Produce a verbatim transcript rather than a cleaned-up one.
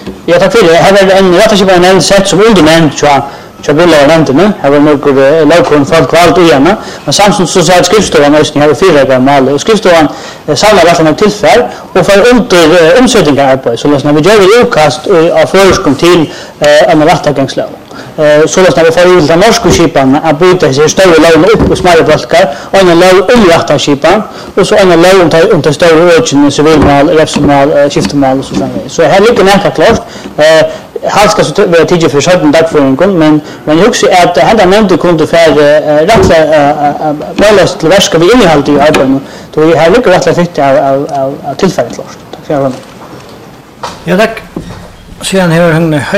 Ja, tack för det. Här är en rättarskipan en sätt som undernämnd tror jag. Jag vill ha nämnt det. Här var några lagkon folk kvalt igen. Men samtidigt så sa att skrivstovan just har fyra gamla och skrivstovan samlar vart något tillfälle och för under omsättningar på så när vi gör utkast av förskum till en rättegångslag. Så att vi får ut den norska skipan att byta sig stora lån upp och små balkar och en lån omrätta skipan och så en lån till inte stora öken civilmål, rättsmål, skiftemål och så vidare. Så här ligger näka klart. Han ska så vara tidigt för själva dagföringen men men jag också att han där nämnde kunde för rätta väl till verska vi innehåll i arbetet då vi har lyckats rätt fick av av tillfället klart. Tack för det. Ja tack. Sedan har han